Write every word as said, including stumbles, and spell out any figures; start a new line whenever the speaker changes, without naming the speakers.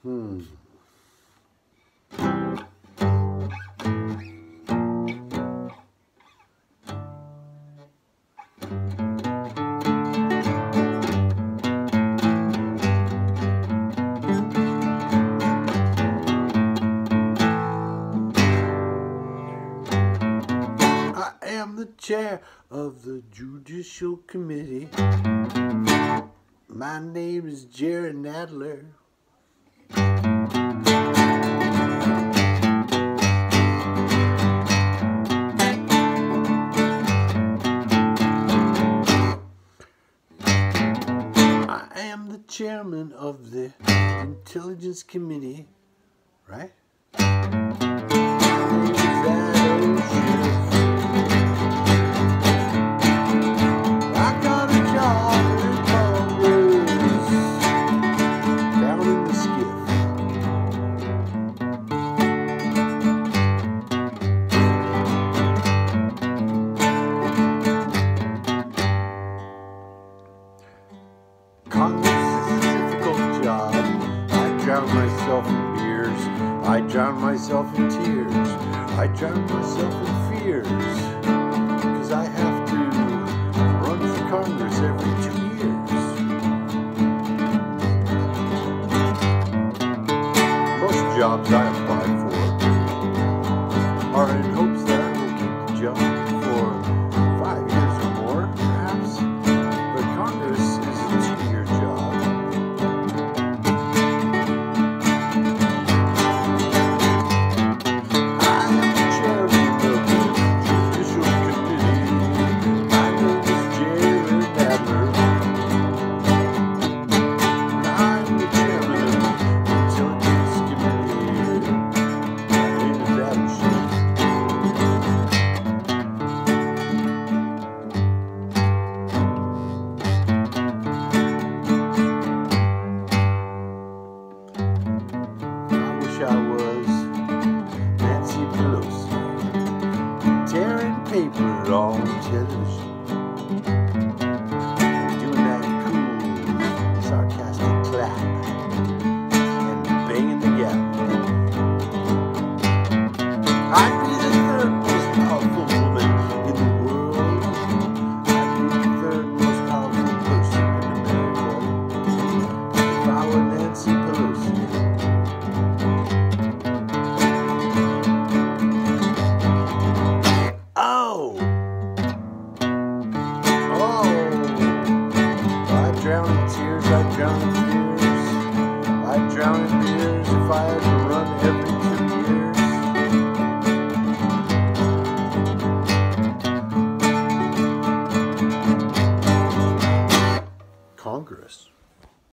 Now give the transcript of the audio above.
Hmm. I am the chair of the Judicial Committee. My name is Jerry Nadler. I am the chairman of the Intelligence Committee, right? Congress is a difficult job. I drown myself in beers. I drown myself in tears. I drown myself in fears. Because I have to run for Congress every two years. Most jobs I apply for are in hopes that I will keep the job for five years or more, perhaps. But Congress is a two-year job. I am the chairman of the Judicial Committee. My name is Jerry Nadler. I am the chairman of the Intelligence Committee. My name is Adam Schiff. I was Nancy Pelosi, tearing paper on television, doing that cool, sarcastic clap, and banging the gavel. I'd be the third most powerful woman in the world. I'd be the third most powerful person in America if I were Nancy Pelosi. Oh! Oh! I drown in tears, I drown in fears, I drown in beers if I had to run every